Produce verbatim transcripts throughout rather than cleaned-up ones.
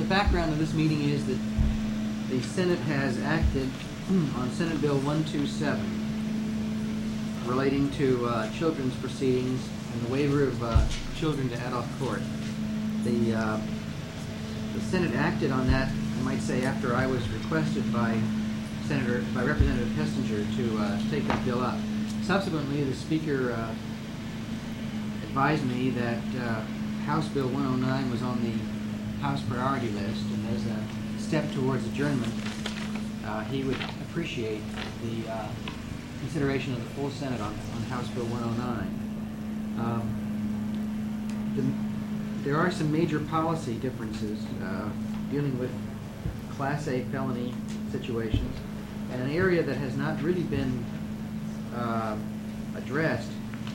background of this meeting is that the Senate has acted on Senate Bill one twenty-seven relating to uh, children's proceedings and the waiver of uh, children to adult court. The, uh, the Senate acted on that, I might say, after I was requested by Senator, by Representative Hessinger to uh, take that bill up. Subsequently, the Speaker uh, advised me that uh, House Bill one oh nine was on the House priority list, and as a step towards adjournment, uh, he would appreciate the uh, consideration of the full Senate on, on House Bill one oh nine. Um, the, there are some major policy differences uh, dealing with Class A felony situations, and an area that has not really been uh, addressed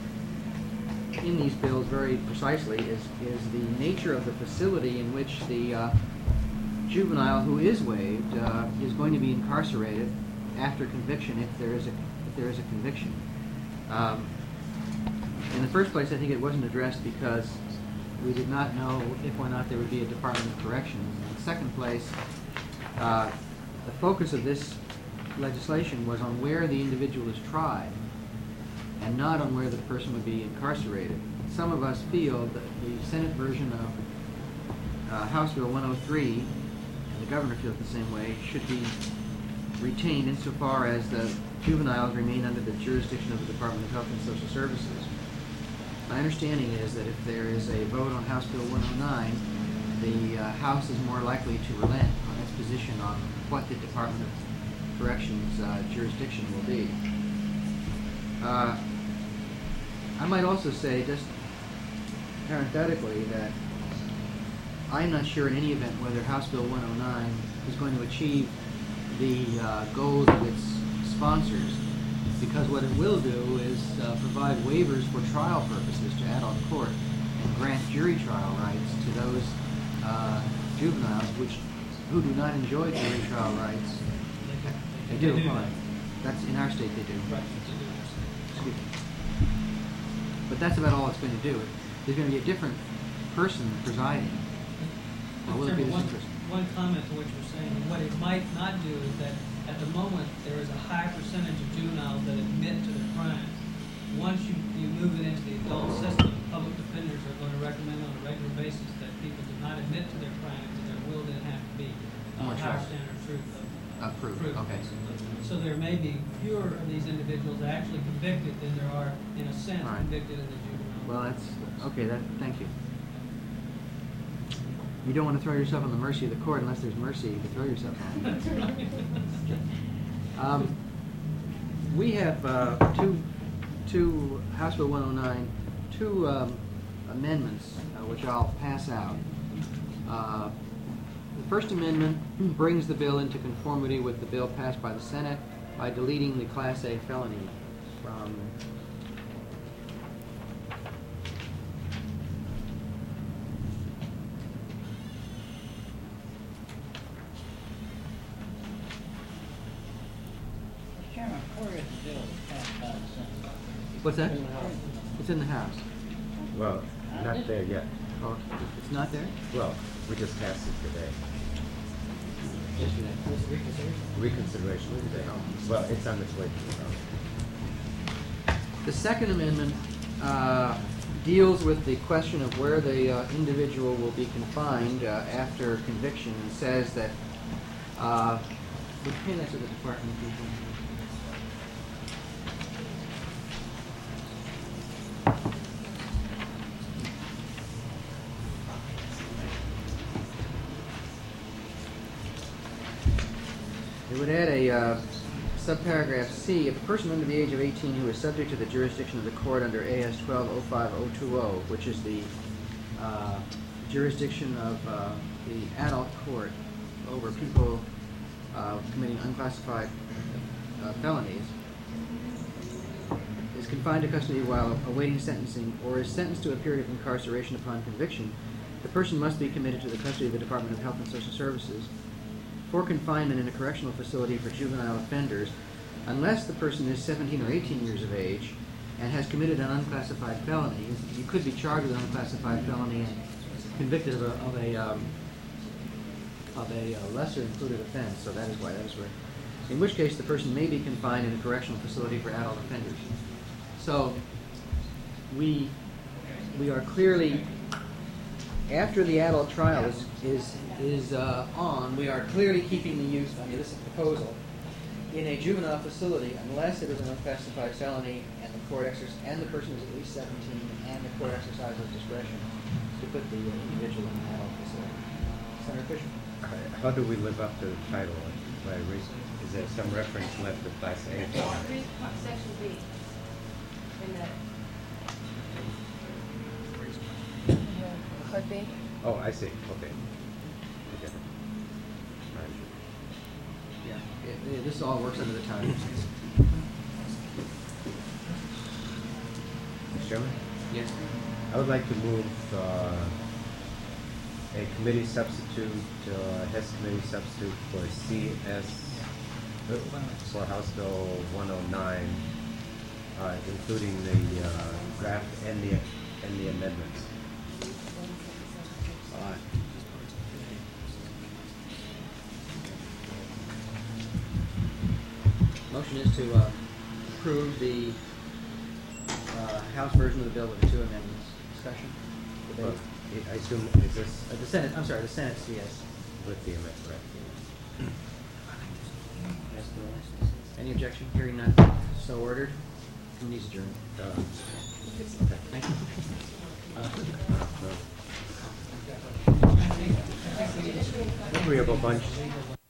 in these bills very precisely is, is the nature of the facility in which the uh, juvenile who is waived uh, is going to be incarcerated after conviction, if there is a if there is a conviction. Um, in the first place, I think it wasn't addressed because we did not know if or not there would be a Department of Corrections. In the second place, uh, the focus of this legislation was on where the individual is tried, and not on where the person would be incarcerated. Some of us feel that the Senate version of uh, House Bill one oh three, and the governor feels the same way, should be retained insofar as the juveniles remain under the jurisdiction of the Department of Health and Social Services. My understanding is that if there is a vote on House Bill one oh nine, the uh, House is more likely to relent on its position on what the Department of Corrections uh, jurisdiction will be. Uh, I might also say, just parenthetically, that I'm not sure in any event whether House Bill one oh nine is going to achieve the uh, goals of its sponsors, because what it will do is uh, provide waivers for trial purposes to adult court and grant jury trial rights to those uh, juveniles which who do not enjoy jury trial rights. They do, fine. That's in our state they do. Right. Excuse me. But that's about all it's going to do. There's going to be a different person presiding. Or will it be the one, same person? one comment to what you're saying, what it might not do is that at the moment there is a high percentage of juveniles that admit to their crimes. Once you, you move it into the adult system, public defenders are going to recommend on a regular basis that people do not admit to their crimes, and there will then have to be a More higher trial. standard of truth. Of, Uh, proof. proof. Okay. So there may be fewer of these individuals actually convicted than there are, in a sense, Right. convicted in the juvenile. Well, that's okay. That thank you. You don't want to throw yourself on the mercy of the court unless there's mercy to throw yourself on. That's right. Um, we have uh, two, two House Bill one oh nine, two um, amendments uh, which I'll pass out. Uh, the First Amendment brings the bill into conformity with the bill passed by the Senate by deleting the Class A felony from Chairman, where is the bill passed by the Senate? What's that? It's in the House. Well, not there yet. Oh, it's not there? Well, we just passed it today. Yesterday. Reconsideration today. Well, it's on its way to the House. The Second Amendment uh, deals with the question of where the uh, individual will be confined uh, after conviction, and says that uh, we pay that to the Department of People. It would add a uh, subparagraph C. If a person under the age of eighteen who is subject to the jurisdiction of the court under A S twelve oh five oh two oh, which is the uh, jurisdiction of uh, the adult court over people uh, committing unclassified uh, felonies, is confined to custody while awaiting sentencing, or is sentenced to a period of incarceration upon conviction, the person must be committed to the custody of the Department of Health and Social Services for confinement in a correctional facility for juvenile offenders, unless the person is seventeen or eighteen years of age and has committed an unclassified felony. You could be charged with an unclassified felony and convicted of a, of a um, of a uh, lesser included offense, so that is why that is where. In which case, the person may be confined in a correctional facility for adult offenders. So, we, we are clearly, after the adult trial is, is, is uh, on, we are clearly keeping the youth under this proposal in a juvenile facility unless it is an unspecified felony and the court exercise, and the person is at least seventeen and the court exercises discretion to put the individual in an adult facility. Senator Fisher? Uh, How do we live up to the title? By reason, is there some reference left to Class A? Read section B in the. Code B. Oh, I see, okay. Okay. Right. Yeah, it, it, this all works under the title. Mister Chairman? Yes. I would like to move uh, a committee substitute, uh, Hess committee substitute for C S, for House Bill one oh nine, uh, including the uh, draft and the, and the amendments. Uh, Motion is to uh, approve the uh, House version of the bill with the two amendments. Discussion? Well, Debate? I assume, is this Uh, the Senate, I'm sorry, the Senate, yes. with the amendment, right? Any objection? Hearing none. So ordered. Committee's adjourned. Uh, Thank you. uh, no. Agreeable bunch.